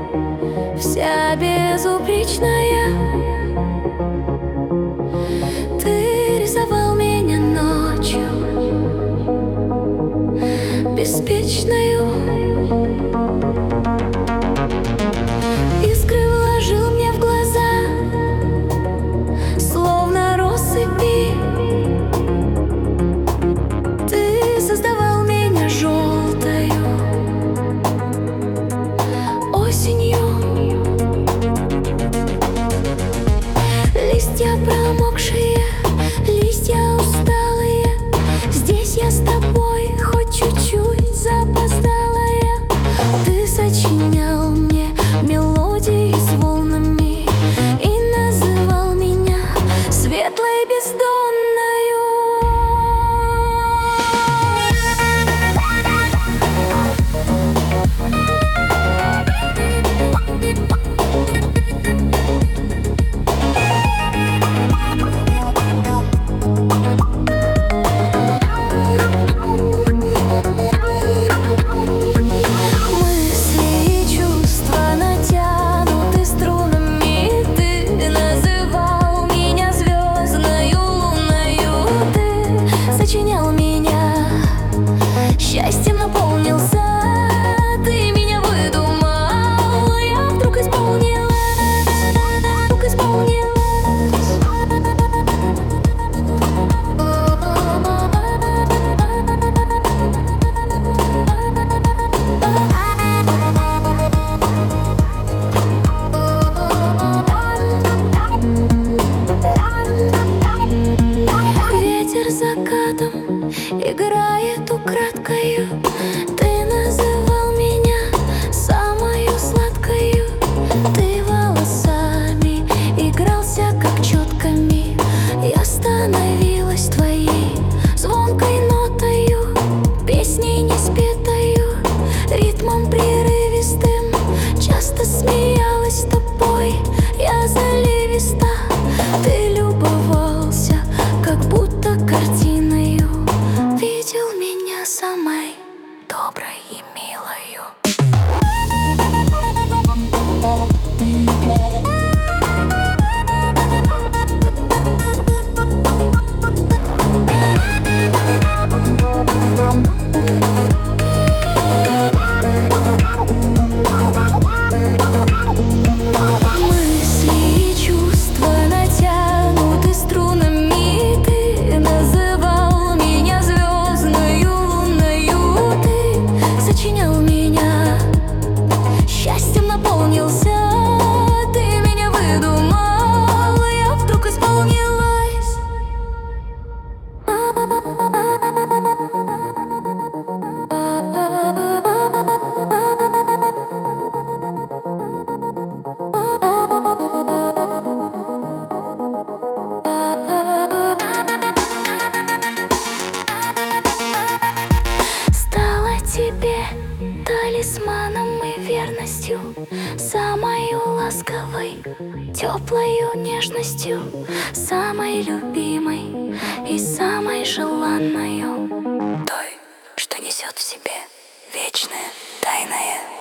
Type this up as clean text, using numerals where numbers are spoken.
вся безупречная. Ты рисовал меня ночью беспечную, искры вложил мне в глаза, словно россыпи. Ты создавал меня желтою осенью. Листья промокшие, листья усталые, здесь я с тобой, хоть чуть-чуть запоздалая. Ты сочинял мне мелодии с волнами и называл меня светлой бездонною. Сочинял меня, счастьем наполнился. Ты меня выдумал, я вдруг исполнилась, вдруг исполнилась. Ветер закатом играет украдкою. Ты называл меня самою сладкою. Ты волосами игрался, как четками. Я становилась твоей звонкой нотою, песней неспетою, ритмом прерывистым. Часто смеялась с тобой я заливисто. Ты любовался, как будто картиною, видел меня самой доброй и милою. Мысли и чувства натянуты струнами. Ты называл меня звездною луною. Ты сочинял меня, счастьем наполнился. Ты меня выдумал, я вдруг исполнилась. Стала тебе талисманом и верностью, самою ласковой, теплою нежностью, самой любимой и самой желанною, той, что несет в себе вечное, тайное.